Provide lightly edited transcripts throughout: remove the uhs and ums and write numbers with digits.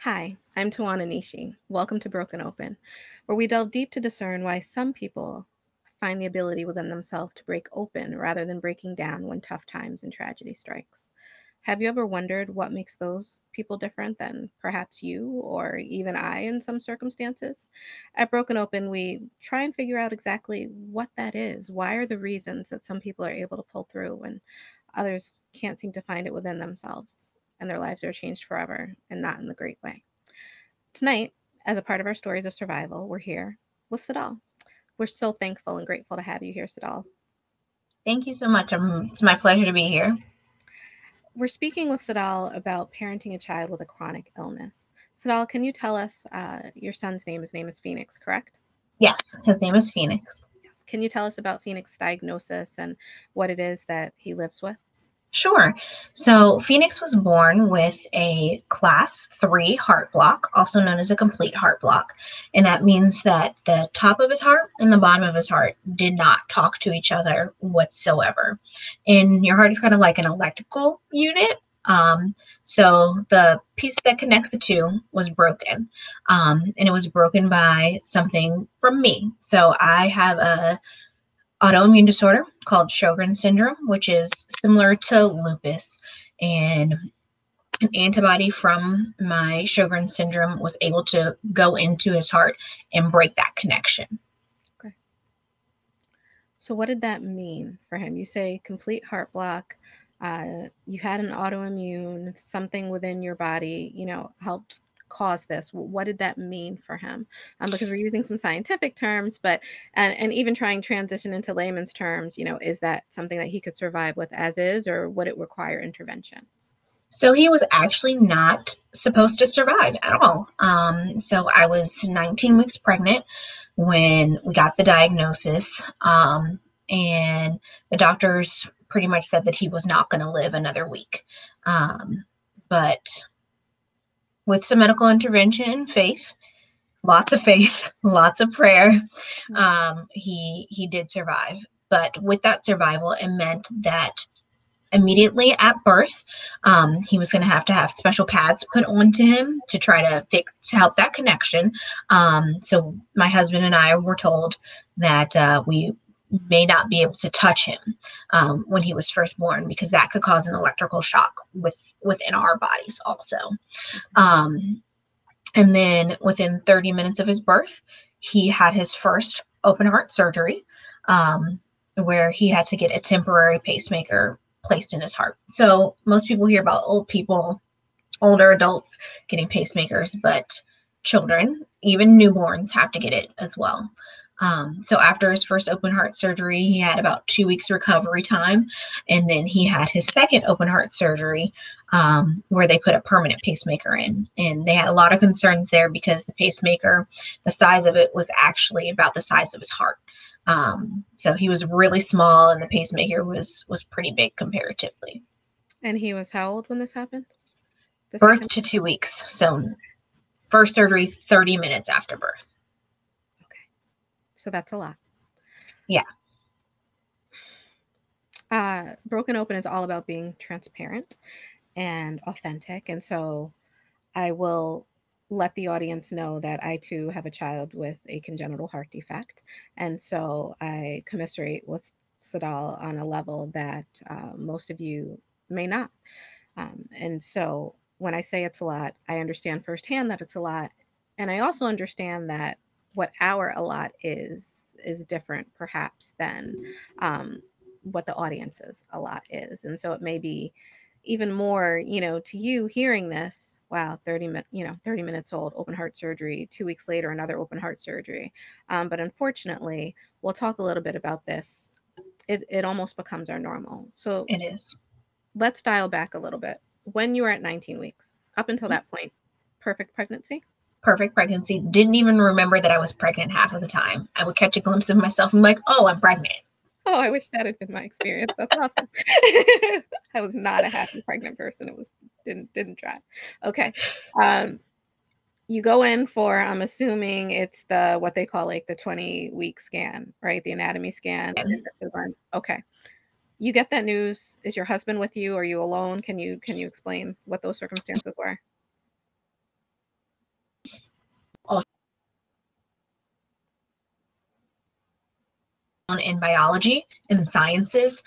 Hi, I'm Tawana Nishi. Welcome to Broken Open, where we delve deep to discern why some people find the ability within themselves to break open rather than breaking down when tough times and tragedy strikes. Have you ever wondered what makes those people different than perhaps you or even I in some circumstances? At Broken Open, we try and figure out exactly what that is. Why are the reasons that some people are able to pull through when others can't seem to find it within themselves and their lives are changed forever and not in the great way? Tonight, as a part of our stories of survival, we're here with Sadal. We're so thankful and grateful to have you here, Sadal. Thank you so much. It's my pleasure to be here. We're speaking with Sadal about parenting a child with a chronic illness. Sadal, can you tell us your son's name? His name is Phoenix, correct? Yes, his name is Phoenix. Yes. Can you tell us about Phoenix's diagnosis and what it is that he lives with? Sure. So Phoenix was born with a class 3 heart block, also known as a complete heart block. And that means that the top of his heart and the bottom of his heart did not talk to each other whatsoever. And your heart is kind of like an electrical unit. Um, so the piece that connects the two was broken. And it was broken by something from me. So I have a autoimmune disorder called Sjogren's syndrome, which is similar to lupus. And an antibody from my Sjogren's syndrome was able to go into his heart and break that connection. Okay. So, what did that mean for him? You say complete heart block. You had an autoimmune, something within your body, helped cause this. What did that mean for him? Because we're using some scientific terms, but and even trying transition into layman's terms, is that something that he could survive with as is, or would it require intervention? So he was actually not supposed to survive at all. So I was 19 weeks pregnant when we got the diagnosis. And the doctors pretty much said that he was not going to live another week. But with some medical intervention and faith, lots of prayer, he did survive. But with that survival, it meant that immediately at birth, he was going to have special pads put onto him to try to help that connection. So my husband and I were told that we may not be able to touch him when he was first born because that could cause an electrical shock within our bodies also. Um, and then within 30 minutes of his birth, he had his first open heart surgery, where he had to get a temporary pacemaker placed in his heart. So most people hear about older adults getting pacemakers, but children, even newborns, have to get it as well. So after his first open heart surgery, he had about 2 weeks recovery time, and then he had his second open heart surgery, where they put a permanent pacemaker in, and they had a lot of concerns there because the pacemaker, the size of it was actually about the size of his heart. So he was really small, and the pacemaker was pretty big comparatively. And he was how old when this happened? The Birth second. to 2 weeks, so first surgery 30 minutes after birth. Okay, so that's a lot. Yeah. Broken Open is all about being transparent and authentic. And so I will let the audience know that I too have a child with a congenital heart defect. And so I commiserate with Sadal on a level that most of you may not. And so when I say it's a lot, I understand firsthand that it's a lot. And I also understand that what our a lot is different perhaps than what the audience's a lot is. And so it may be even more, to you hearing this, wow, 30 minutes, 30 minutes old, open heart surgery, 2 weeks later, another open heart surgery. But unfortunately, we'll talk a little bit about this. It almost becomes our normal. So It is. let's dial back a little bit. When you were at 19 weeks, up until that point, perfect pregnancy? Perfect pregnancy. Didn't even remember that I was pregnant half of the time. I would catch a glimpse of myself and be like, oh, I'm pregnant. Oh, I wish that had been my experience. That's awesome. I was not a happy pregnant person. It was didn't try. Okay. Um, you go in for, I'm assuming it's the what they call like the 20-week scan, right? The anatomy scan. Okay. You get that news. Is your husband with you? Are you alone? Can you explain what those circumstances were? in biology and sciences.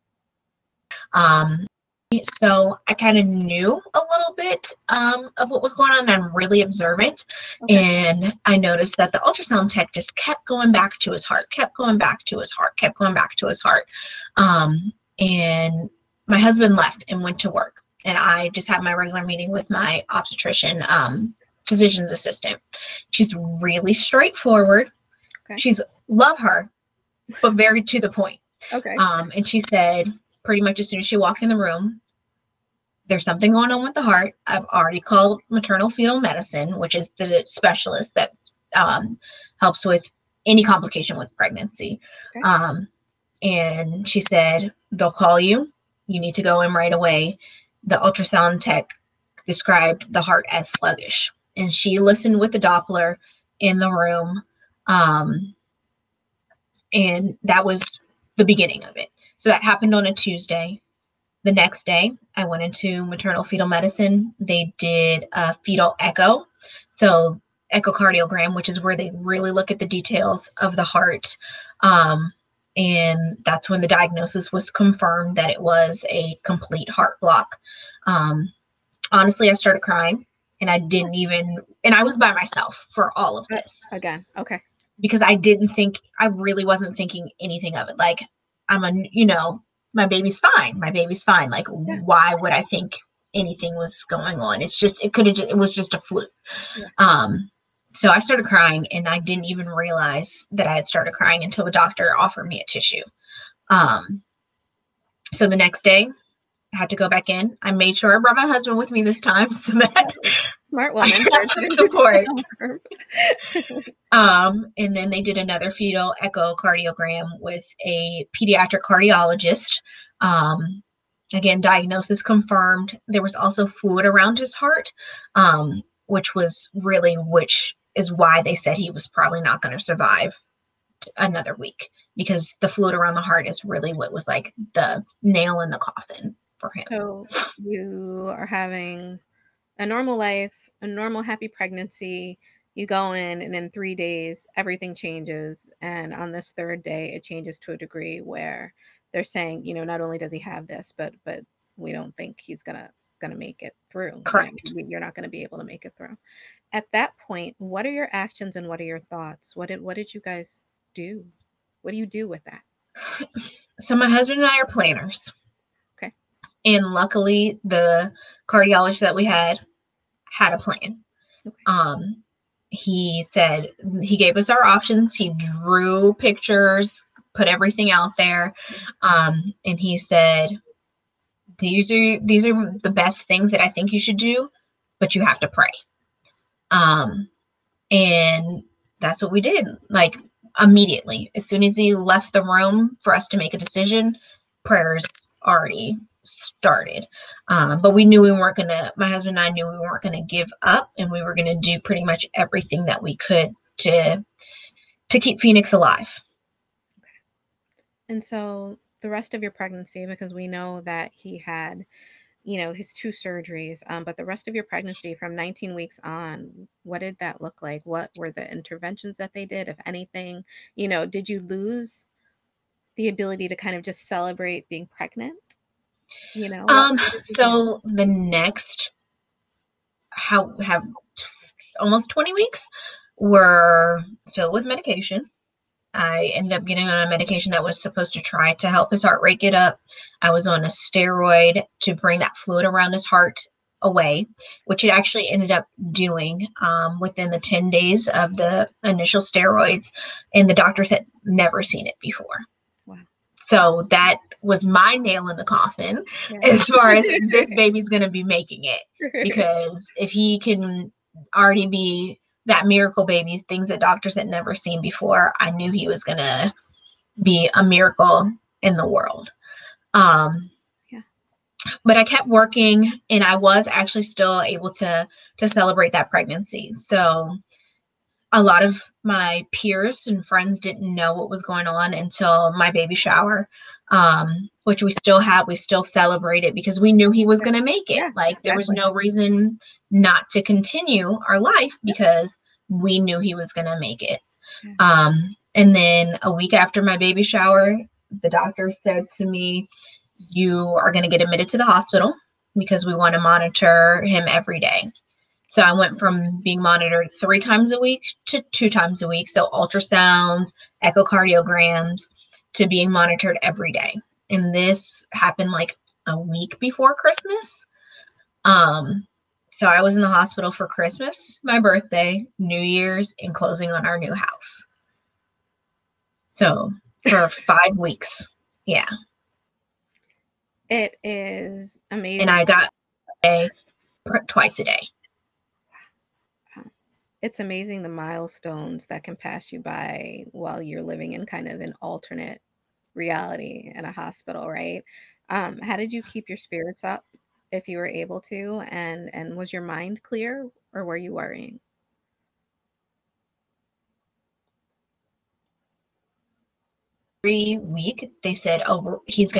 Um, so I kind of knew a little bit of what was going on. I'm really observant. Okay. And I noticed that the ultrasound tech just kept going back to his heart, kept going back to his heart, kept going back to his heart. And my husband left and went to work. And I just had my regular meeting with my obstetrician, physician's assistant. She's really straightforward. Okay. She's love her, but very to the point. Okay. And she said, pretty much as soon as she walked in the room, there's something going on with the heart. I've already called maternal fetal medicine, which is the specialist that helps with any complication with pregnancy. Okay. And she said, they'll call you. You need to go in right away. The ultrasound tech described the heart as sluggish. And she listened with the Doppler in the room. And that was the beginning of it. So that happened on a Tuesday. The next day, I went into maternal fetal medicine. They did a fetal echo. So echocardiogram, which is where they really look at the details of the heart. And that's when the diagnosis was confirmed that it was a complete heart block. Honestly, I started crying and I was by myself for all of this. Again. Okay. Because I really wasn't thinking anything of it. Like, my baby's fine. My baby's fine. Like, Yeah. why would I think anything was going on? It was just a fluke. Yeah. So I started crying and I didn't even realize that I had started crying until the doctor offered me a tissue. So the next day I had to go back in. I made sure I brought my husband with me this time so that Smart woman. I had some support. And then they did another fetal echocardiogram with a pediatric cardiologist. Again, diagnosis confirmed. There was also fluid around his heart, which is why they said he was probably not going to survive another week, because the fluid around the heart is really what was like the nail in the coffin for him. So you are having a normal life, a normal happy pregnancy. You go in 3 days, everything changes. And on this third day, it changes to a degree where they're saying, not only does he have this, but we don't think he's gonna make it through. Correct. You're not gonna be able to make it through. At that point, what are your actions and what are your thoughts? What did you guys do? What do you do with that? So my husband and I are planners. Okay. And luckily the cardiologist that we had a plan. Okay. He said, he gave us our options. He drew pictures, put everything out there. And he said, these are the best things that I think you should do, but you have to pray. And that's what we did. Like, immediately, as soon as he left the room for us to make a decision, prayers already started. But we knew my husband and I knew we weren't going to give up, and we were going to do pretty much everything that we could to keep Phoenix alive. And so the rest of your pregnancy, because we know that he had, his 2 surgeries, but the rest of your pregnancy from 19 weeks on, what did that look like? What were the interventions that they did, if anything? Did you lose the ability to kind of just celebrate being pregnant? So the next have almost 20 weeks were filled with medication. I ended up getting on a medication that was supposed to try to help his heart rate get up. I was on a steroid to bring that fluid around his heart away, which it actually ended up doing within the 10 days of the initial steroids. And the doctors had never seen it before. Wow. So that was my nail in the coffin, as far as this baby's going to be making it. Because if he can already be that miracle baby, things that doctors had never seen before, I knew he was going to be a miracle in the world. But I kept working, and I was actually still able to celebrate that pregnancy. So a lot of my peers and friends didn't know what was going on until my baby shower, which we still celebrated because we knew he was going to make it. There was no reason not to continue our life because we knew he was going to make it. And then a week after my baby shower, the doctor said to me, "You are going to get admitted to the hospital because we want to monitor him every day." So I went from being monitored 3 times a week to 2 times a week. So ultrasounds, echocardiograms, to being monitored every day. And this happened like a week before Christmas. Um, so I was in the hospital for Christmas, my birthday, New Year's, and closing on our new house. So for 5 weeks. Yeah. It is And amazing. I got a twice a day. It's amazing the milestones that can pass you by while you're living in kind of an alternate reality in a hospital, right? How did you keep your spirits up if you were able to? And was your mind clear or were you worrying? Every week they said, "Oh,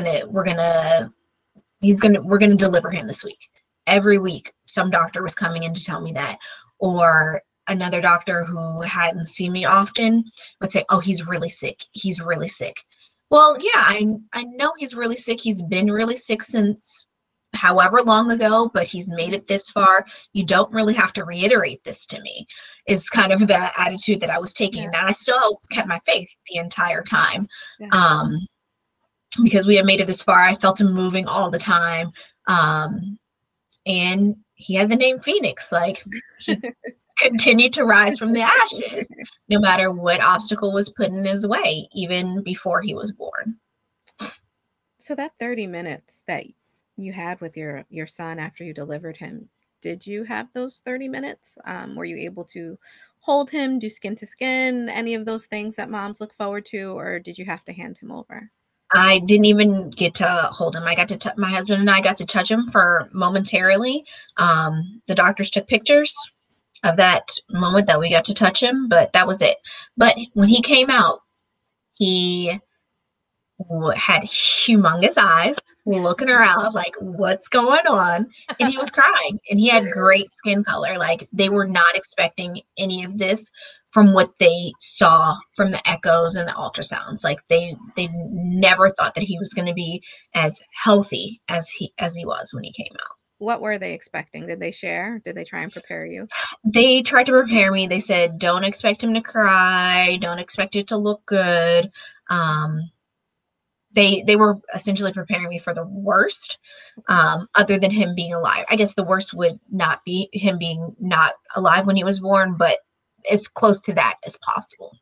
we're gonna deliver him this week." Every week, some doctor was coming in to tell me that, or another doctor who hadn't seen me often would say, "Oh, he's really sick. He's really sick." Well, yeah, I know he's really sick. He's been really sick since however long ago, but he's made it this far. You don't really have to reiterate this to me. It's kind of the attitude that I was taking, Yeah, and I still kept my faith the entire time. yeah. Um, because we had made it this far. I felt him moving all the time. Um, and he had the name Phoenix. Like he continued to rise from the ashes, no matter what obstacle was put in his way, even before he was born. So that 30 minutes that you had with your son after you delivered him, did you have those 30 minutes? Were you able to hold him, do skin to skin, any of those things that moms look forward to, or did you have to hand him over? I didn't even get to hold him. I got to my husband and I got to touch him for momentarily. The doctors took pictures of that moment that we got to touch him, but that was it. But when he came out, he had humongous eyes looking around like what's going on, and he was crying, and he had great skin color. Like they were not expecting any of this from what they saw from the echoes and the ultrasounds. Like they never thought that he was going to be as healthy as he was when he came out. What were they expecting? Did they share? Did they try and prepare you? They tried to prepare me. They said don't expect him to cry, don't expect it to look good. um they were essentially preparing me for the worst, other than him being alive. I guess the worst would not be him being not alive when he was born, but as close to that as possible.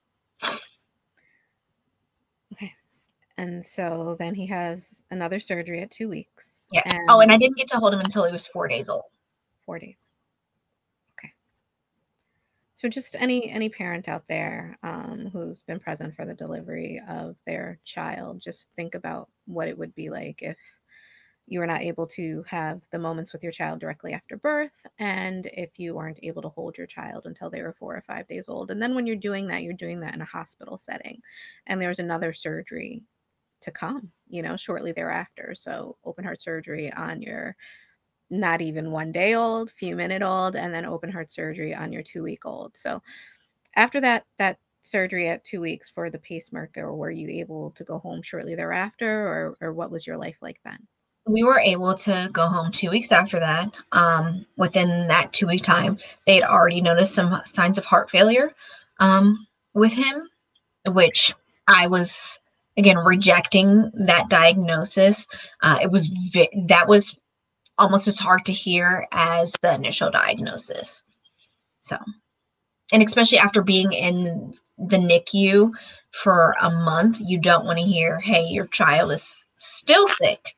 Okay. And so then he has another surgery at 2 weeks Yes. Oh, and and I didn't get to hold him until he was 4 days old. 4 days. Okay. So just any parent out there who's been present for the delivery of their child, just think about what it would be like if you were not able to have the moments with your child directly after birth, and if you weren't able to hold your child until they were 4 or 5 days old. And then when you're doing that, you're doing that in a hospital setting, and there's another surgery to come, shortly thereafter. So open heart surgery on your not even 1 day old, few minute old, and then open heart surgery on your 2 week old. So after that surgery at 2 weeks for the pacemaker, were you able to go home shortly thereafter, or what was your life like then? We were able to go home 2 weeks after that. Within that 2 week time, they had already noticed some signs of heart failure with him, which I was again rejecting that diagnosis. That was almost as hard to hear as the initial diagnosis. So, and especially after being in the NICU for a month, you don't want to hear, "Hey, your child is still sick.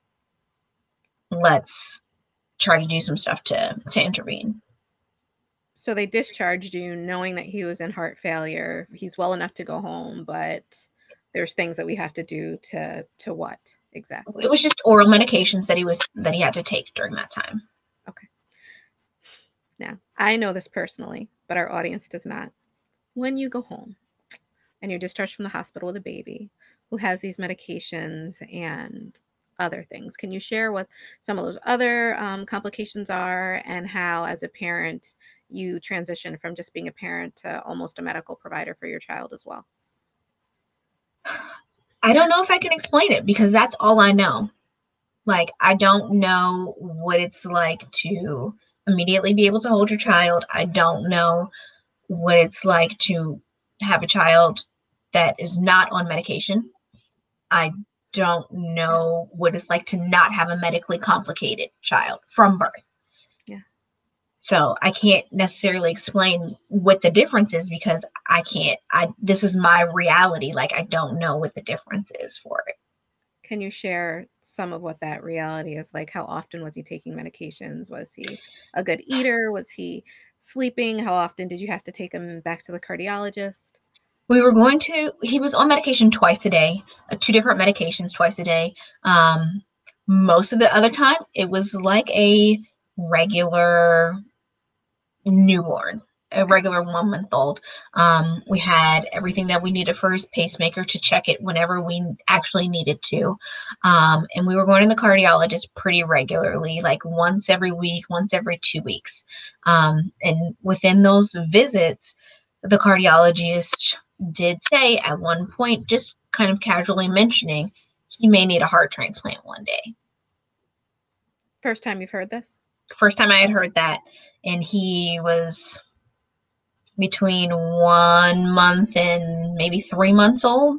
Let's try to do some stuff to intervene." So they discharged you knowing that he was in heart failure. He's well enough to go home, but there's things that we have to do to what It exactly? was just oral medications that he had to take during that time. Okay. Now, I know this personally, but our audience does not. When you go home and you're discharged from the hospital with a baby who has these medications and other things, can you share what some of those other complications are, and how, as a parent, you transition from just being a parent to almost a medical provider for your child as well? I don't know if I can explain it because that's all I know. Like, I don't know what it's like to immediately be able to hold your child. I don't know what it's like to have a child that is not on medication. I don't Yeah. know what it's like to not have a medically complicated child from birth. Yeah. So I can't necessarily explain what the difference is because I can't. I This is my reality. Like, I don't know what the difference is for it. Can you share some of what that reality is like? How often was he taking medications? Was he a good eater? Was he sleeping? How often did you have to take him back to the cardiologist? He was on medication twice a day, two different medications twice a day. Um, Most of the other time, it was like a regular newborn, a Okay. regular 1 month old. We had everything that we needed for his pacemaker to check it whenever we actually needed to. And we were going to the cardiologist pretty regularly, like once every week, once every 2 weeks. And within those visits, the cardiologist did say at one point, just kind of casually mentioning, he may need a heart transplant one day. First time you've heard this? First time I had heard that, and he was between 1 month and maybe 3 months old.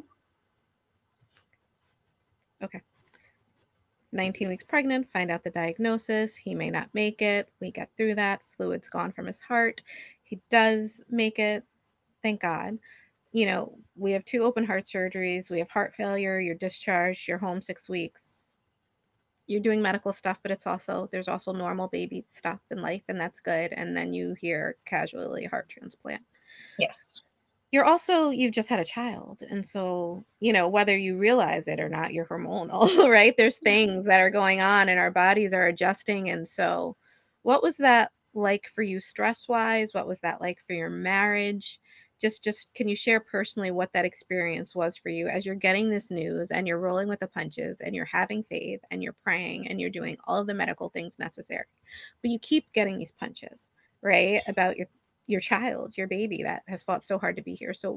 Okay. 19 weeks pregnant, find out the diagnosis. He may not make it. We get through that. Fluid's gone from his heart. He does make it. Thank God. You know, we have two open heart surgeries. We have heart failure. You're discharged. You're home 6 weeks. You're doing medical stuff, but there's also normal baby stuff in life, and that's good. And then you hear casually heart transplant. Yes. You've just had a child. And so, whether you realize it or not, you're hormonal, right? There's things that are going on and our bodies are adjusting. And so, what was that like for you stress wise? What was that like for your marriage? Just can you share personally what that experience was for you as you're getting this news and you're rolling with the punches and you're having faith and you're praying and you're doing all of the medical things necessary, but you keep getting these punches, right? About your child, your baby that has fought so hard to be here. So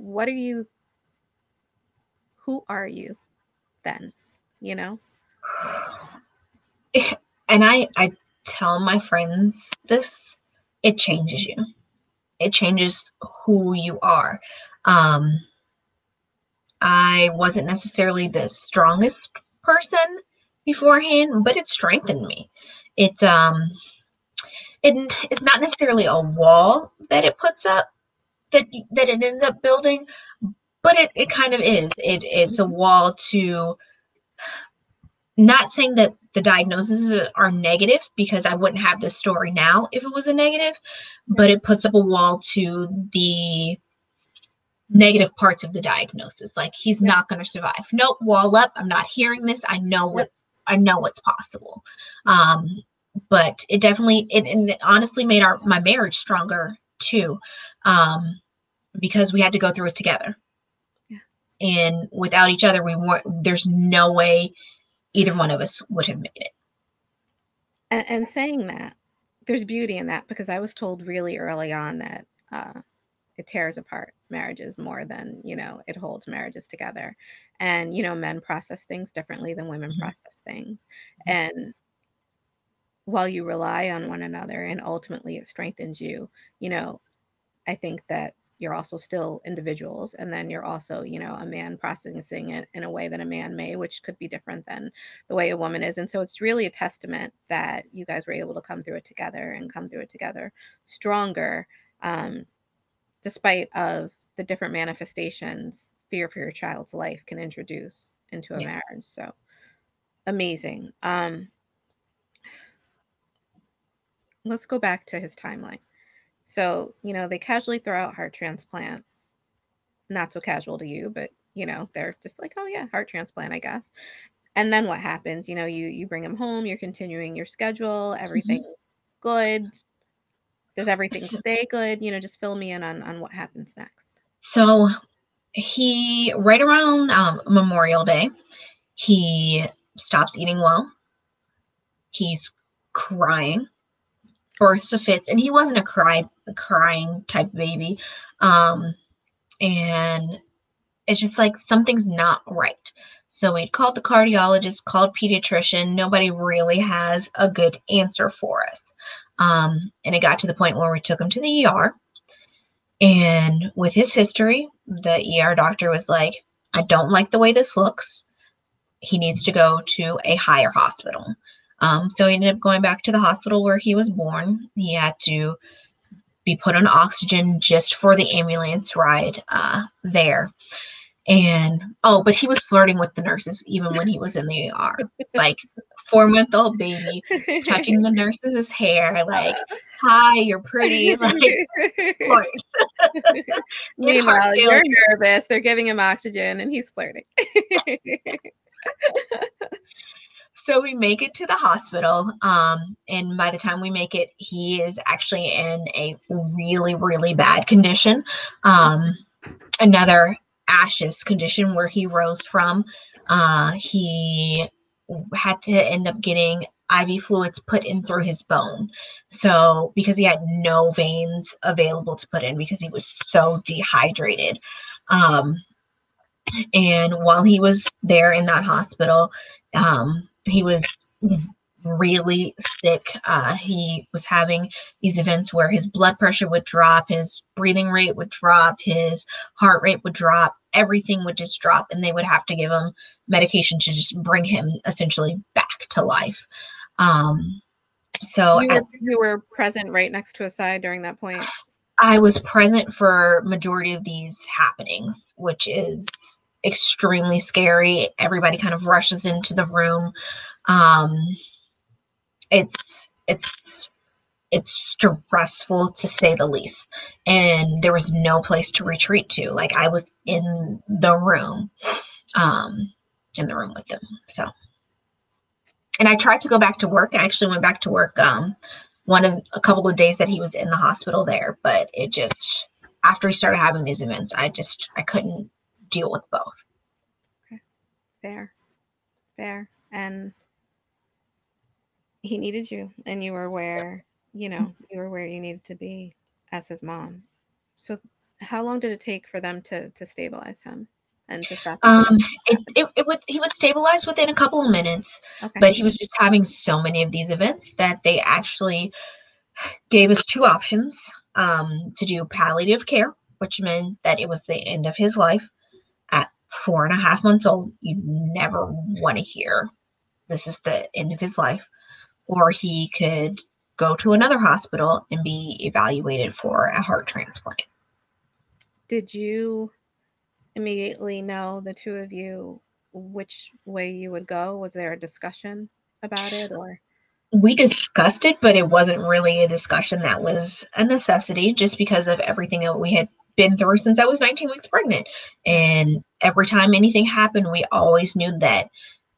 who are you then? You know? And I tell my friends this, it changes you. It changes who you are. Um, I wasn't necessarily the strongest person beforehand, but it strengthened me. It it's not necessarily a wall that it puts up that it ends up building, but it kind of is. It's a Mhm. wall to, not saying that the diagnoses are negative because I wouldn't have this story now if it was a negative, but Right. it puts up a wall to the negative parts of the diagnosis. Like, he's Yep. not going to survive. Nope, wall up. I'm not hearing this. Yep. I know what's possible. Yep. Um, but it definitely it honestly made my marriage stronger too, um, because we had to go through it together. Yeah. And without each other, we weren't. There's no way either one of us would have made it. And saying that, there's beauty in that because I was told really early on that it tears apart marriages more than it holds marriages together. And men process things differently than women Mhm. process things. And while you rely on one another and ultimately it strengthens you, you know I think that you're also still individuals, and then you're also, a man processing it in a way that a man may, which could be different than the way a woman is. And so it's really a testament that you guys were able to come through it together and come through it together stronger, um, despite of the different manifestations fear for your child's life can introduce into a Yeah. marriage. So amazing. Let's go back to his timeline. So, they casually throw out heart transplant, not so casual to you, but they're just like, oh yeah, heart transplant, I guess. And then what happens? You bring him home, you're continuing your schedule, Mhm. everything's good. Does everything So, stay good? Just fill me in on what happens next. so he, right around Memorial Day, he stops eating well. He's crying, bursts of fits, and he wasn't a crying type baby. And it's just like something's not right. So we called the cardiologist, called pediatrician. Nobody really has a good answer for us. And it got to the point where we took him to the ER. And with his history, the ER doctor was like, I don't like the way this looks. He needs to go to a higher hospital. So he ended up going back to the hospital where he was born. He had to be put on oxygen just for the ambulance ride there. And oh, but he was flirting with the nurses even when he was in the ER. Like 4-month-old baby touching the nurse's hair, like, hi, you're pretty, like, of course. In heart Meanwhile, failure. you're nervous. They're giving him oxygen and he's flirting. So we make it to the hospital, and by the time we make it, he is actually in a really, really bad condition. Another ashes condition where he rose from. He had to end up getting IV fluids put in through his bone. So, because he had no veins available to put in because he was so dehydrated. And while he was there in that hospital, he was really sick. He was having these events where his blood pressure would drop, his breathing rate would drop, his heart rate would drop, everything would just drop, and they would have to give him medication to just bring him essentially back to life. So You were present right next to his side during that point. I was present for majority of these happenings, which is extremely scary. Everybody kind of rushes into the room. It's stressful to say the least. And there was no place to retreat to. Like I was um, in the room with them. So, and I tried to go back to work. I actually went back to work a couple of days that he was in the hospital there, but it just after he started having these events, I couldn't deal with both. Okay. Fair. And he needed you, and you were where you were where you needed to be as his mom. So, how long did it take for them to stabilize him and to stop these events? He would stabilize within a couple of minutes, Okay. but he was just having so many of these events that they actually gave us two options to do palliative care, which meant that it was the end of his life at 4.5 months old. You never want to hear this is the end of his life, or he could go to another hospital and be evaluated for a heart transplant. Did you immediately know, the two of you, which way you would go? Was there a discussion about it, or? We discussed it, but it wasn't really a discussion that was a necessity just because of everything that we had been through since I was 19 weeks pregnant. And every time anything happened, we always knew that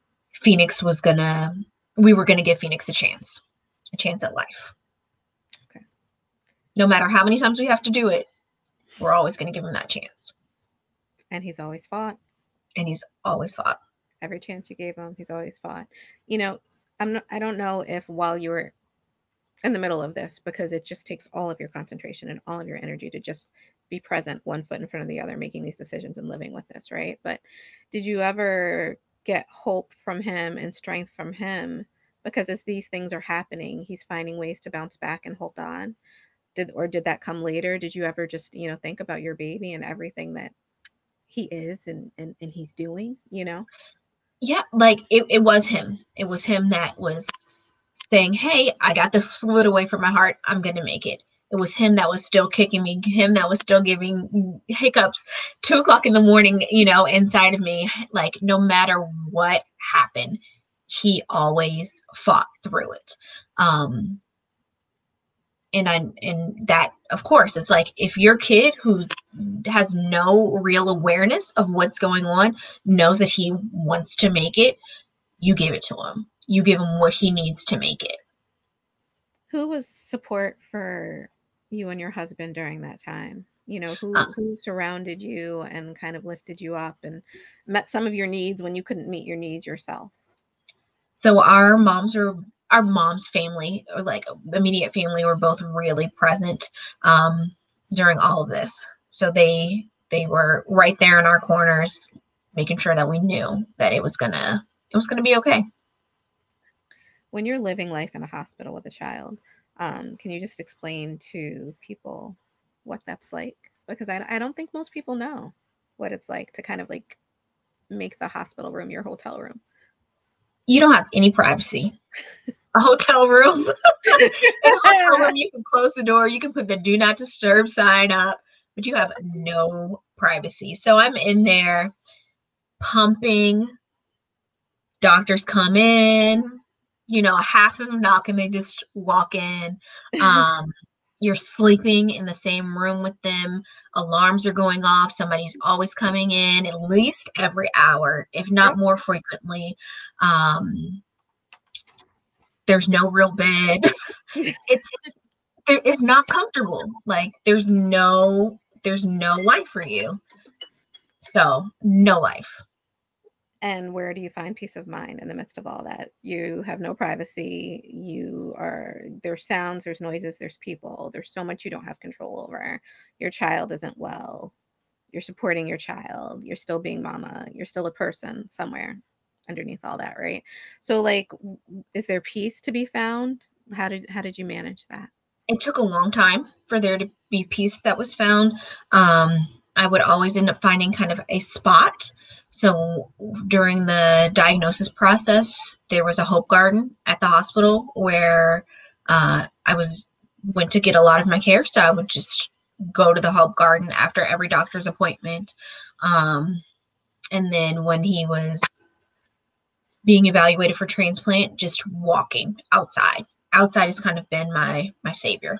we were gonna give Phoenix a chance at life. Okay. No matter how many times we have to do it, we're always gonna give him that chance. And he's always fought. And he's always fought. Every chance you gave him, he's always fought. I don't know if while you were in the middle of this, because it just takes all of your concentration and all of your energy to just be present, one foot in front of the other, making these decisions and living with this, right? But did you ever get hope from him and strength from him? Because as these things are happening, he's finding ways to bounce back and hold on. Did that come later? Did you ever just, think about your baby and everything that he is and he's doing, Yeah, like it was him. It was him that was saying, hey, I got the fluid away from my heart. I'm going to make it. It was him that was still kicking me, him that was still giving hiccups 2 o'clock in the morning, inside of me. Like, no matter what happened, he always fought through it. And that, of course, it's like if your kid has no real awareness of what's going on knows that he wants to make it, you give it to him. You give him what he needs to make it. Who was support for you and your husband during that time? Uh, Who surrounded you and kind of lifted you up and met some of your needs when you couldn't meet your needs yourself? so our mom's family, or like immediate family, were both really present during all of this. So they They were right there in our corners, making sure that we knew that it was gonna be okay. When you're living life in a hospital with a child, can you just explain to people what that's like? Because I don't think most people know what it's like to kind of like make the hospital room your hotel room. You don't have any privacy. A hotel room, in a hotel room, you can close the door, you can put the do not disturb sign up, but you have no privacy. So I'm in there pumping. Doctors come in, half of them knock and they just walk in. Um, you're sleeping in the same room with them. Alarms are going off. Somebody's always coming in at least every hour, if not Yep. more frequently. Um, there's no real bed. It's it's not comfortable. Like there's no life for you. So no life. And where do you find peace of mind in the midst of all that? You have no privacy. There's sounds, there's noises, there's people. There's so much you don't have control over. Your child isn't well. You're supporting your child. You're still being mama. You're still a person somewhere underneath all that, right? So like is there peace to be found? How did you manage that? It took a long time for there to be peace that was found. I would always end up finding kind of a spot. So during the diagnosis process, there was a Hope Garden at the hospital where I was went to get a lot of my care. So I would just go to the Hope Garden after every doctor's appointment. Um, and then when he was being evaluated for transplant, just walking outside. Outside has kind of been my savior.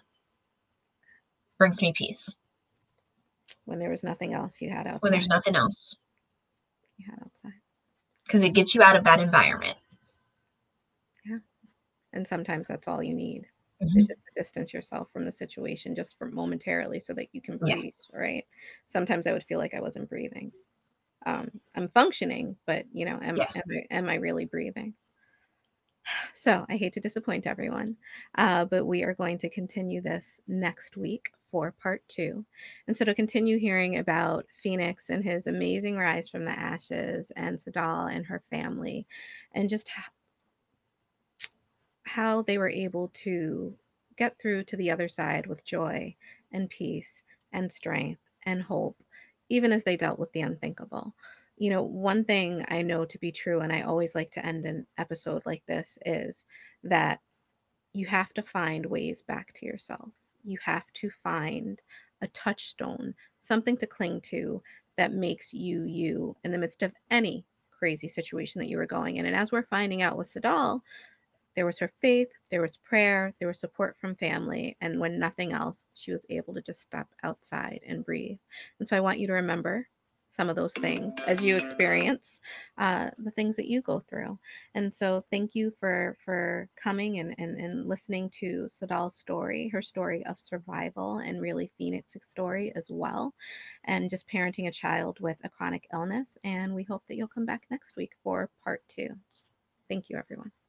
Brings me peace When there was nothing else you had when there's outside. nothing else You had outside. because it gets you out of that environment. Yeah. And sometimes that's all you need is Mhm. just to distance yourself from the situation just for momentarily so that you can breathe, Yes. right? Sometimes I would feel like I wasn't breathing. I'm functioning, but Yeah. am I really breathing? So I hate to disappoint everyone, but we are going to continue this next week for part two. And so to continue hearing about Phoenix and his amazing rise from the ashes, and Sadal and her family, and just how they were able to get through to the other side with joy and peace and strength and hope, even as they dealt with the unthinkable. One thing I know to be true, and I always like to end an episode like this, is that you have to find ways back to yourself. You have to find a touchstone, something to cling to that makes you you in the midst of any crazy situation that you were going in. And as we're finding out with Sadal, there was her faith, there was prayer, there was support from family, and when nothing else, she was able to just step outside and breathe. And so I want you to remember some of those things as you experience the things that you go through. And so thank you for coming and listening to Sadal's story, her story of survival, and really Phoenix's story as well, and just parenting a child with a chronic illness. And we hope that you'll come back next week for part two. Thank you, everyone.